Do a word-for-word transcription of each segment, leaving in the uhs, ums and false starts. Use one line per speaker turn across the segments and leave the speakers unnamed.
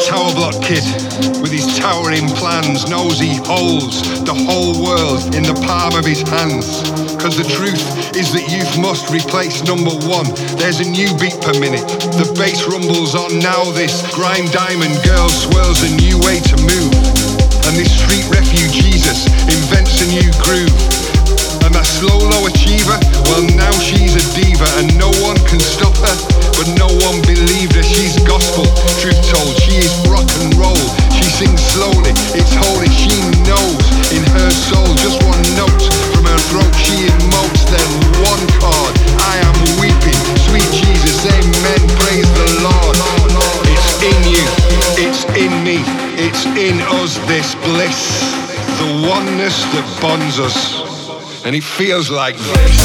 tower block kid with his towering plans knows he holds the whole world in the palm of his hands. Cause the truth is that youth must replace number one. There's a new beat per minute, the bass rumbles on now. This grime diamond girl swirls a new way to move, and this street refuge Jesus invents a new groove. And that slow low achiever, well now she's a diva, and no one can stop her, but no one believed her. She's gospel, truth told, she is rock and roll. She sings slowly, it's holy, she knows in her soul. Just one note from her throat, she emotes, then one chord, I am weeping, sweet Jesus, amen, praise the Lord. It's in you, it's in me, it's in us, this bliss, the oneness that bonds us. And it feels like this.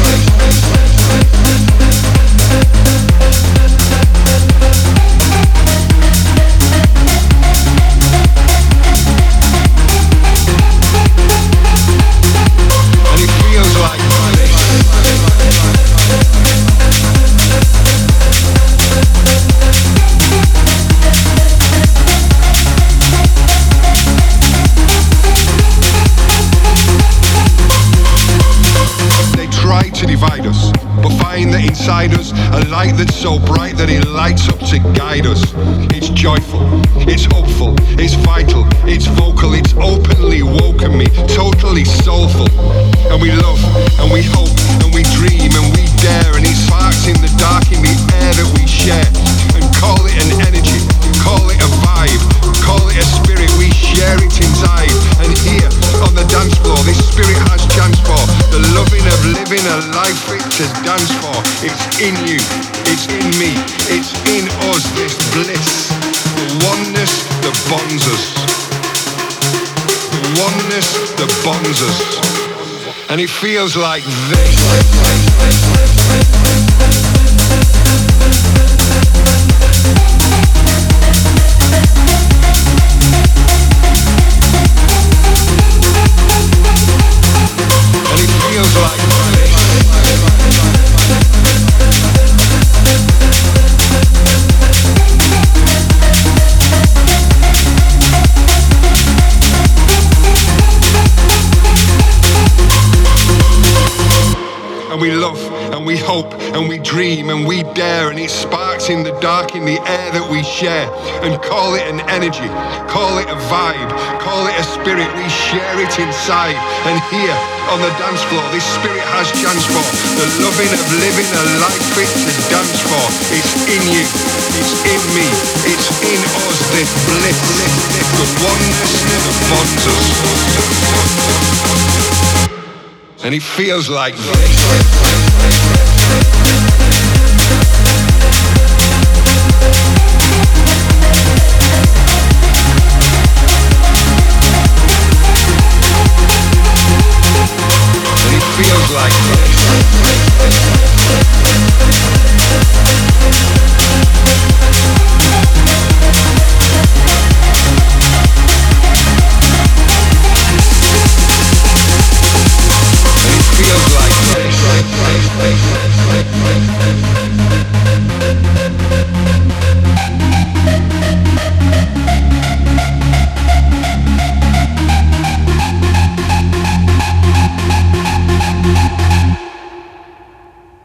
And it feels like this. Try to divide us, but find that inside us a light that's so bright that it lights up to guide us. It's joyful, it's hopeful, it's vital, it's vocal, it's openly woken me, totally soulful. And we love, and we hope, and we dream, and we dare, and it sparks in the dark in the air that we share. And call it an energy, call it a vibe, call it a spirit, we share it inside. And here on the dance floor, this spirit has chance for the loving of living a life fit to dance for. It's in you, it's in me, it's in us, this bliss, the oneness that bonds us, the oneness that bonds us. And it feels like this. And it feels like this. And we love, and we hope, and we dream, and we dare, and it sparks in the dark in the air that we share. And call it an energy, call it a vibe, call it a spirit, we share it inside. And here on the dance floor, this spirit has chance for the loving of living a life fit to dance for. It's in you, it's in me, it's in us, this bliss, the oneness that bonds us. And it feels like this.